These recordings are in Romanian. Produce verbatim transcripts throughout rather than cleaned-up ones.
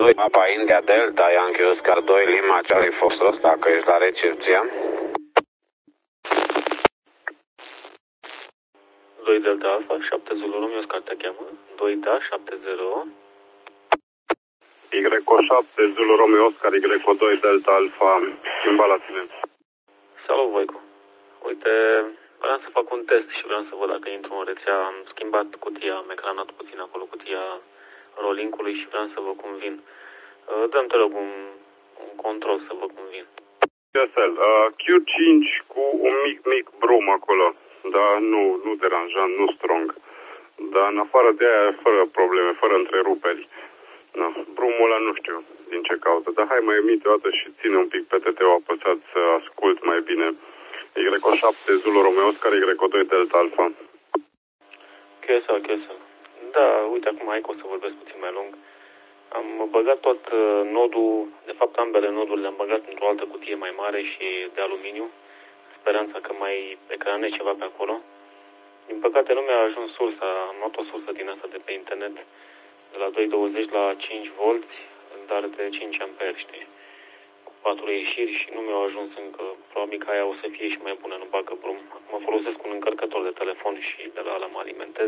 doi Papa India Delta, Yankee Oscar doi, Lima, Charlie Foxtrot, dacă ești la recepția. doi Delta Alpha, șapte Zulu Romeo, Oscar te cheamă. doi da, șapte zero. Y șapte Zulu Romeo, Oscar, Y doi Delta Alpha, schimba la tine. Salut, Voicu. Uite, vreau să fac un test și vreau să văd dacă intru în rețea. Am schimbat cutia, am ecranat puțin acolo cutia rollinkului și vreau să văd cum vin. Dă-mi, te rog, un, un control să văd cum vin. Uh, Q cinci cu un mic, mic brum acolo, dar nu, nu deranjant, nu strong. Dar în afară de aia, fără probleme, fără întreruperi. No, brumul ăla nu știu din ce cauză, dar hai mai emite o dată și ține un pic P T T-ul apăsat să ascult mai bine. Y șapte Zulu Romeo Oscar, Y doi Delta Alpha. Q S L, Q S L. Da, uite, acum hai că o să vorbesc puțin mai lung. Am băgat tot nodul, de fapt ambele noduri le-am băgat într-o altă cutie mai mare și de aluminiu, speranța că mai ecranez ceva pe acolo. Din păcate nu mi-a ajuns sursa, am luat o sursă din asta de pe internet, de la doi douăzeci la cinci volți, dar de cinci amperi, știi, cu patru ieșiri și nu mi-au ajuns încă. Probabil că aia o să fie și mai bună, nu bagă brum. Acum folosesc un încărcător de telefon și de la ala mă alimentez.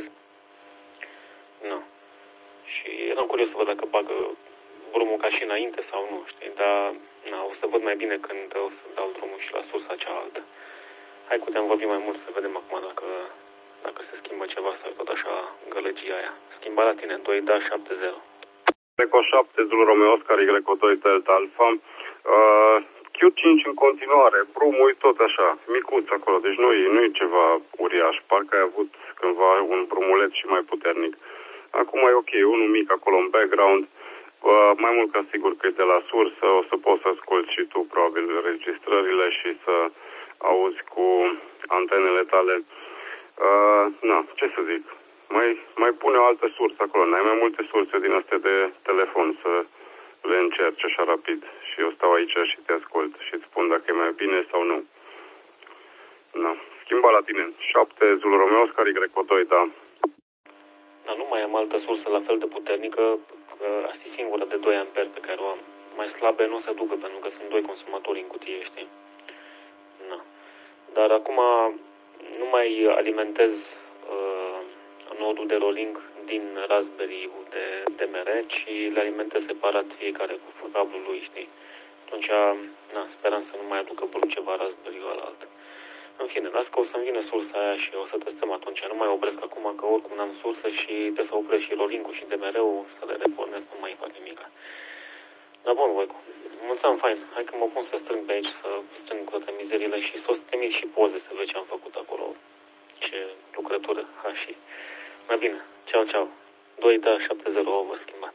Nu. Și eram curios să văd dacă bagă brumul ca și înainte sau nu, știi, dar na, o să văd mai bine când o să dau drumul și la sursa cealaltă. Hai că te-am vorbit mai mult să vedem acum dacă, dacă se schimbă ceva sau tot așa gălăgia aia. Schimba la tine, doi da, șapte zero. Y șapte Zulu Romeo Oscar, Y doi Delta Alpha. Uh, Q cinci în continuare, brumul e tot așa, micuț acolo, deci nu e, nu e ceva uriaș, parcă ai avut cândva un brumuleț și mai puternic. Acum e ok, unul mic acolo în background, uh, mai mult ca sigur că e de la sursă, o să poți să asculti și tu probabil registrările și să auzi cu antenele tale. Uh, na, ce să zic, mai, mai pune o altă sursă acolo, n-ai mai multe surse din astea de telefon să le încerci așa rapid și eu stau aici și te ascult și îți spun dacă e mai bine sau nu. Na, schimba la tine, șapte Zulu Romeo Oscar, Y doi, da. Dar nu mai am altă sursă la fel de puternică, că asta e singura de doi amperi pe care o am. Mai slabe nu se ducă, pentru că sunt doi consumatori în cutie, știi? Na. Dar acum nu mai alimentez uh, nodul de rolling din Raspberry de D M R, ci le alimentez separat fiecare cu cablul lui, știi? Atunci, na, speram să nu mai aducă brum ceva Raspberry-ul ălalt. În fine, las că o să-mi vină sursa aia și o să testăm atunci. Nu mai opresc acum, că oricum n-am sursă și trebuie să opresc și rolling-ul și D M R-ul, să le repornesc, nu mai fac nimic. Dar bun, Voicu, mulțumim, fain. Hai că mă pun să strâng pe aici, să strâng cu toate mizerile și să o trimit și poze să vezi ce am făcut acolo. Ce lucrătură, ha, și... Mai bine, ceau, ceau. doi da, șapte zero, vă schimbat.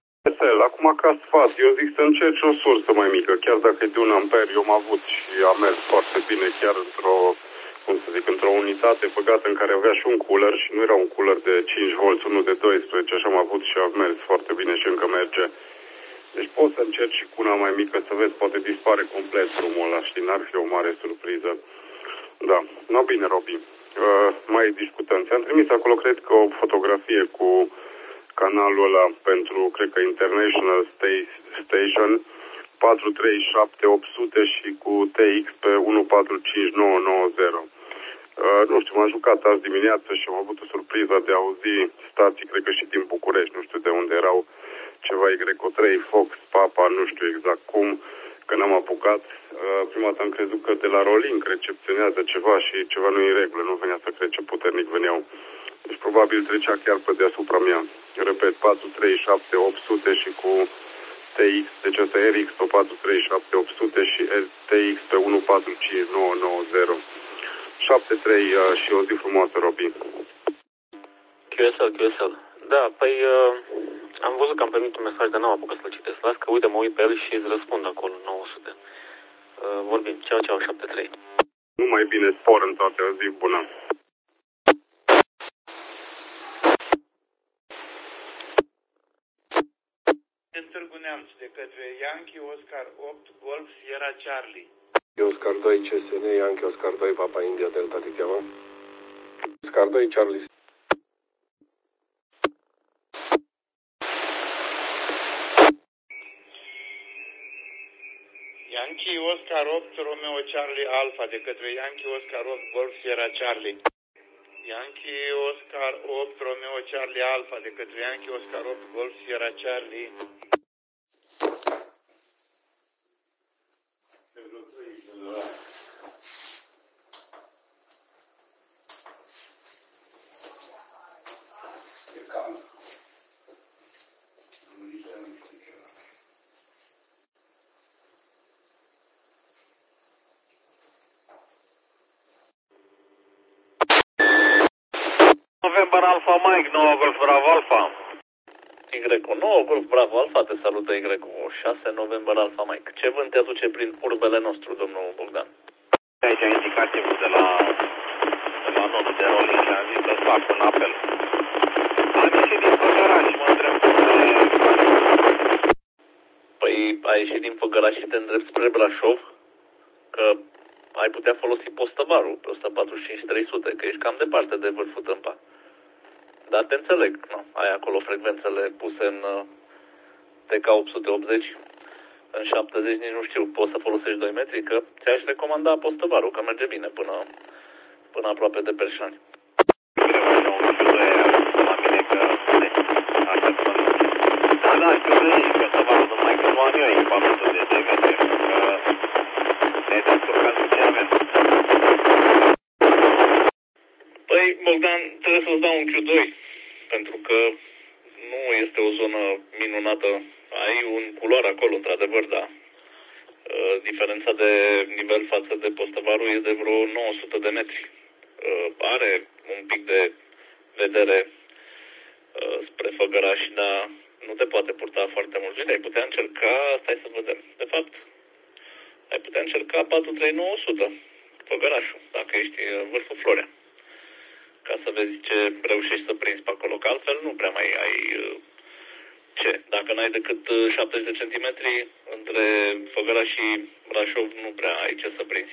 Acum ca sfat, eu zic să încerci o sursă mai mică, chiar dacă e de un amper, eu am avut și a mers foarte bine, chiar într-o, cum să zic, într-o unitate băgată în care avea și un cooler și nu era un cooler de cinci volți, unul de doisprezece, așa am avut și a mers foarte bine și încă merge. Deci poți să încerci și cu una mai mică să vezi, poate dispare complet drumul ăla, știi, n-ar fi o mare surpriză. Da, no bine, Robi, uh, mai discutăm. Ți-am trimis acolo, cred că o fotografie cu canalul ăla pentru, cred că International Station patru trei șapte opt sute și cu T X pe unu patru cinci nouă nouă zero. Uh, nu știu, m-am jucat azi dimineață și am avut o surpriză de a auzi stații, cred că și din București, nu știu de unde erau, ceva Y trei, Fox, Papa, nu știu exact cum, că n-am apucat. Uh, prima dată am crezut că de la Rolling recepționează ceva și ceva nu e în regulă, nu venea să cred ce puternic veneau. Deci probabil trecea chiar pe deasupra mea. Repet, patru trei șapte opt sute și cu T X, deci asta e R X pe patru trei șapte opt sute și T X pe unu patru cinci nouă nouă zero. șapte trei uh, și o zi frumoasă, Robi. Q S L, Q S L. Da, păi uh, am văzut că am primit un mesaj, dar n-am apucat să-l citesc. Las că uite, mă uit pe el și îți răspund acolo, nouă sute. Uh, vorbim. Ceau, ceau, șapte trei. Numai bine, spor în toate, o zi bună. Din Târgu Neamț, de către Yankee Oscar opt Golf Sierra Charlie. Oscar doi C S N, Yankee Oscar doi Papa India Delta te cheamă. Oscar doi Charlie. Yankee Oscar opt Romeo Charlie Alpha de către Yankee Oscar opt Golf Sierra Charlie. Yankee Oscar opt Romeo Charlie Alpha de către Yankee Oscar opt Golf Sierra Charlie. November Alpha Mike, nouă Golf Bravo Alpha. Y nouă Golf Bravo Alpha, te salută Y șase November Alpha Mike. Ce vânt te aduce prin urbele nostru, domnul Bogdan? Aici a indicativ de la, de la nodul de rolling, am zis să fac un apel. Am ieșit din Făgăraș și mă întreb spre... Păi ai ieșit din Făgăraș și te îndrepți spre Brașov? Că ai putea folosi postăvarul pe o sută patruzeci și cinci trei sute, că ești cam departe de Vârful Tâmpa. Dar te înțeleg, nu? Ai acolo frecvențele puse în T K opt sute optzeci, în șaptezeci, nici nu știu, poți să folosești doi metri, că ți-aș recomanda postăvarul, că merge bine până, până aproape de Perșani. Da, da, știu că ești postăvarul, numai că nu am eu echipamentul de doi metri, că ne-ai descurcat cu ce avem. Păi, Bogdan, trebuie să-ți dau un Q doi, pentru că nu este o zonă minunată. Ai un culoar acolo, într-adevăr, da. Uh, diferența de nivel față de postăvarul e de vreo nouă sute de metri. Uh, are un pic de vedere uh, spre Făgăraș, dar nu te poate purta foarte mult. Bine, ai putea încerca, stai să vedem. De fapt, ai putea încerca patru trei nouă sute, Făgărașul, dacă ești în Vârful Florea, ca să vezi ce reușești să prinzi pe acolo, că altfel nu prea mai ai ce. Dacă n-ai decât șaptezeci de centimetri între Făgăraș și Brașov, nu prea ai ce să prinzi.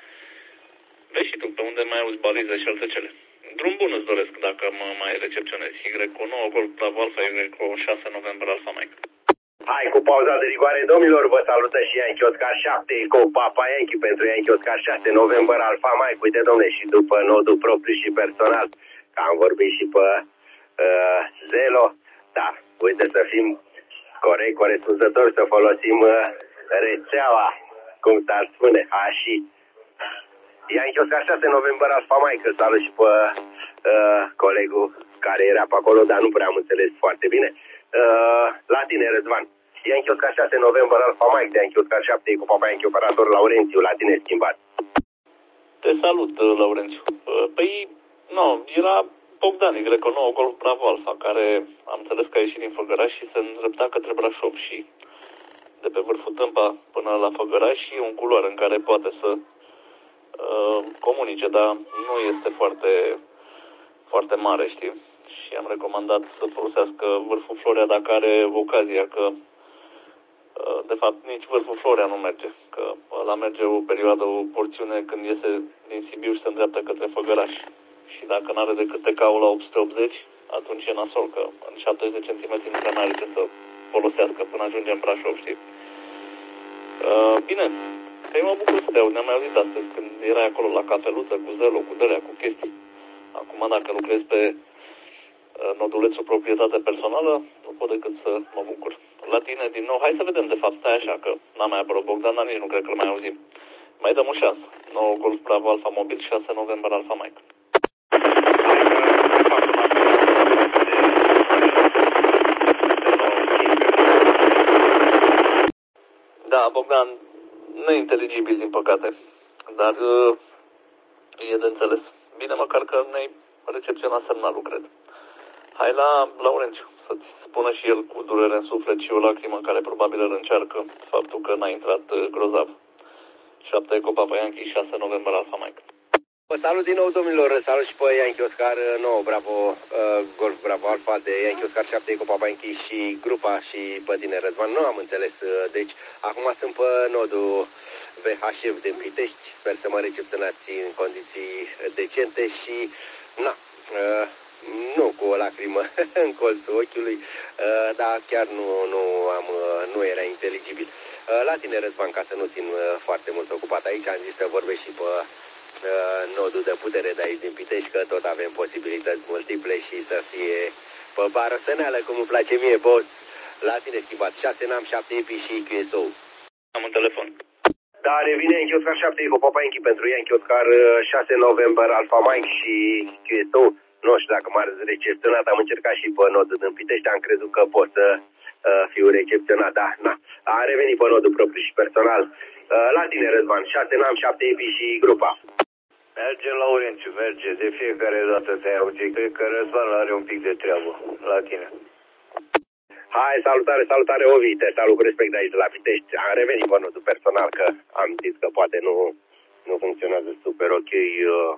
Vezi și tu pe unde mai auzi balize și alte cele. Drum bun îți doresc dacă mă mai recepționezi. Y nouă Golf Bravo Alpha, Y șase November Alpha Mike. Hai cu pauza de rigoare, domnilor, vă salută și Yankee Oscar șapte, cu Papa Yankee pentru Yankee Oscar șase, November Alpha Mike. Uite, domne, și după nodul propriu și personal, că am vorbit și pe uh, Zelo, da, uite să fim corect, corespunzători, să folosim uh, rețeaua, cum s-ar spune, a și Yankee Oscar șase, November Alpha Mike. Salut și pe uh, colegul care era pe acolo, dar nu prea am înțeles foarte bine. Uh, la tine, Răzvan. Yankee Oscar șase, November Alpha Mike, de Yankee Oscar șapte, cu Papa Yankee operator Laurențiu, la tine schimbat. Te salut, Laurențiu. Păi, nu, era Bogdan, Y nouă Golf Bravo Alpha, care am înțeles că a ieșit din Făgăraș și se îndrepta către Brașov și de pe Vârful Tâmpa până la Făgăraș și un culoar în care poate să uh, comunice, dar nu este foarte, foarte mare, știi? Și am recomandat să folosească Vârful Florea dacă are ocazia, că de fapt nici Vârful Florea nu merge, că ăla merge o perioadă, o porțiune când iese din Sibiu și se îndreaptă către Făgăraș. Și dacă nu are decât T K-ul la opt sute optzeci, atunci e nasol, că în șaptezeci de centimetri nu prea are ce să folosească până ajunge în Brașov, știi? Uh, bine, că eu mă bucur să te aud, ne-am mai auzit astăzi când erai acolo la cafeluță cu Zelo, cu dălea, cu chestii. Acum dacă lucrezi pe nodulețul proprietate personală, nu pot decât să mă bucur. La tine din nou, hai să vedem, de fapt, stai așa, că n-am mai apărut Bogdan, dar nici nu cred că îl mai auzim. Mai dăm o șansă. nouă Golf Bravo Alpha Mobil, șase November Alpha Mike. Da, Bogdan, neinteligibil, din păcate, dar e de înțeles. Bine, măcar că ne-ai recepționat semnalul, cred. Hai la Laurențiu, să-ți spună și el cu durere în suflet și o lacrimă care probabil îl încearcă faptul că n-a intrat grozav. șapte Eco Papa Yankee, șase November Alpha Mike. Vă salut din nou, domnilor, salut și pe Yankee Oscar nouă Bravo, uh, Golf Bravo Alpha de Yankee Oscar șapte, Eco Papa Yankee și grupa și pe tine, Răzvan. Nu am înțeles, uh, deci acum sunt pe nodul V H F din Pitești, sper să mă recepționați în condiții decente și, na, uh, Nu cu o lacrimă în colțul ochiului, uh, dar chiar nu, nu, am, uh, nu era inteligibil. Uh, la tine, Răzvan, ca să nu țin uh, foarte mult ocupat aici, am zis să vorbesc și pe uh, nodul de putere de aici din Pitești, că tot avem posibilități multiple și să fie pe barosăneală, cum îmi place mie, boss. La tine, schimbat, șase NAM, șapte E P I și Q S O. Am un telefon. Da, revine Yankee Oscar șapte cu Papa Yankee pentru Yankee Oscar șase November Alpha Mike și Q S O. Nu știu dacă m-ar recepționat, am încercat și pe nodul din Pitești, am crezut că pot să uh, fiu recepționat, da, na. Am revenit pe nodul propriu și personal. Uh, la tine, Răzvan, șase NAM, șapte E P I și grupa. Merge, Laurențiu, merge, de fiecare dată te-ai auzit, cred că Răzvan are un pic de treabă, la tine. Hai, salutare, salutare, Ovi, te salut cu respect de aici de la Pitești. Am revenit pe nodul personal, că am zis că poate nu, nu funcționează super ok uh,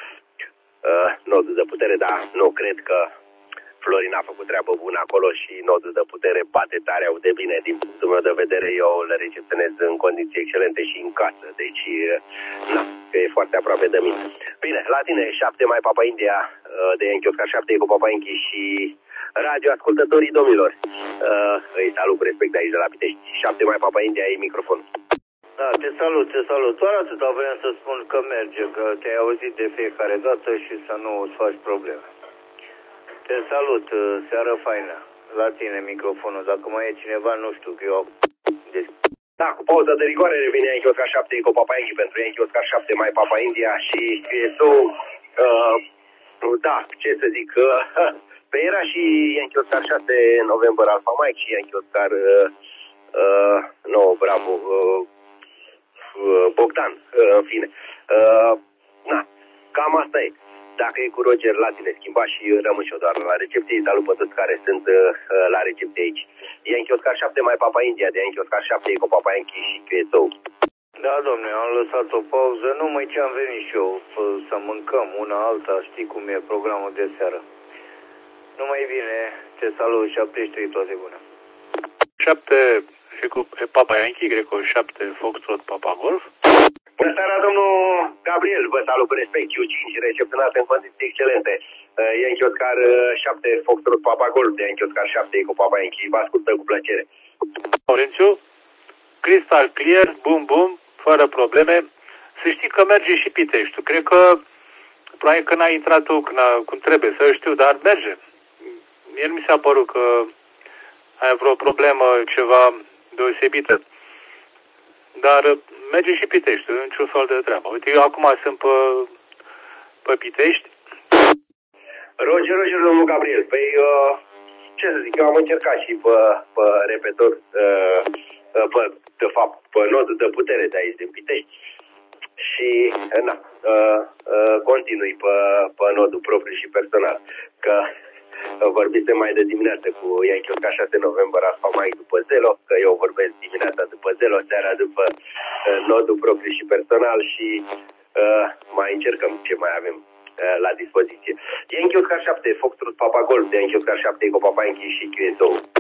uh, nodul de putere, dar nu cred că Florin a făcut treabă bună acolo și nodul de putere bate tare au de bine. Din punctul meu de vedere, eu le recepționez în condiții excelente și în casă, deci, uh, na, că e foarte aproape de mine. Bine, la tine, șapte mai Papa India uh, de Yankee Oscar șapte cu Papa Yankee și radio ascultătorii domnilor. Uh, îi salut cu respect de aici de la Pitești. șapte mai Papa India, e microfon. Da, te salut, te salut. Doar atâta vreau să spun că merge, că te-ai auzit de fiecare dată și să nu îți faci probleme. Te salut, seară faină. La tine microfonul. Dacă mai e cineva, nu știu, că eu... Deci... Da, cu pauză de rigoare revine Yankee Oscar șapte cu Papa Yankee pentru Yankee Oscar șapte mai Papa India și Q S O. Uh, da, ce să zic... Uh, Pe era și Yankee Oscar șase November Alpha Mike și Yankee Oscar uh, uh, no, bravo uh, uh, Bogdan, uh, în fine. Uh, na, cam asta e. Dacă e cu Roger, la tine schimba și rămân și eu doar la recepție. Salut pe toți care sunt uh, la recepție aici. Yankee Oscar șapte mai Papa India de Yankee Oscar șapte cu Papa Yankee și Q S O. Da, domnule, am lăsat o pauză. Numai ce am venit și eu să mâncăm una alta, știi cum e programul de seară. Numai bine, te salut, șapte trei, toate bune. șapte cu Papa Yankee, Greco șapte Foxtrot Papa Golf. Bună seara, domnul Gabriel, vă salut cu respect, Q cinci, recepționat în condiții excelente. Uh, Yankee Oscar șapte Foxtrot Papa Golf de Yankee Oscar șapte cu Papa Yankee, vă ascultă cu plăcere. Laurențiu, crystal clear, bum bum, fără probleme. Să știi că merge și Piteștiul. Cred că, probabil că n-ai intrat tu cum trebuie, să știu, dar merge. Mie nu mi s-a părut că ai vreo problemă, ceva deosebită. Dar merge și Pitești, niciun fel de treabă. Uite, eu acum sunt pe, pe Pitești. Roger, Roger, domnul Gabriel, păi, uh, ce să zic, eu am încercat și pe, pe repetor, uh, pe, de fapt, pe nodul de putere de aici din Pitești. Și, na, uh, uh, continui pe, pe nodul propriu și personal, că vorbisem mai de dimineață cu Yankee Oscar șase November Alpha Mike după Zelo, că eu vorbesc dimineața după Zelo, seara după uh, nodul propriu și personal și uh, mai încercăm ce mai avem uh, la dispoziție. Yankee Oscar șapte, Foxtrot Papa Golf de Yankee Oscar șapte cu Papa Yankee și Q S O.